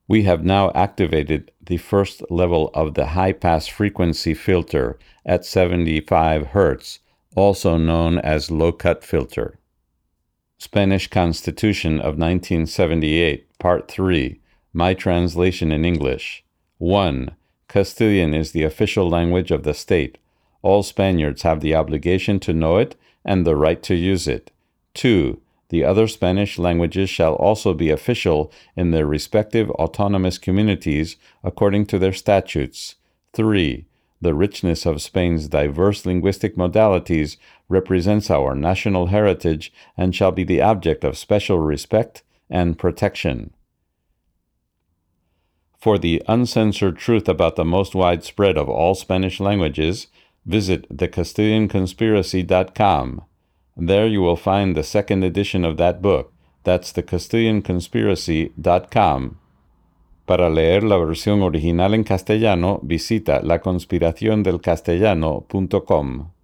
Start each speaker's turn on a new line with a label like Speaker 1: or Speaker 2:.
Speaker 1: We have now activated the first level of the high-pass frequency filter at 75 Hz, also known as low-cut filter. Spanish Constitution of 1978, Part 3, My Translation in English. 1. Castilian is the official language of the state. All Spaniards have the obligation to know it and the right to use it. 2. The other Spanish languages shall also be official in their respective autonomous communities according to their statutes. 3. The richness of Spain's diverse linguistic modalities represents our national heritage and shall be the object of special respect and protection. For the uncensored truth about the most widespread of all Spanish languages, visit thecastilianconspiracy.com. There you will find the second edition of that book. That's thecastilianconspiracy.com. Para leer la versión original en castellano, visita laconspiraciondelcastellano.com.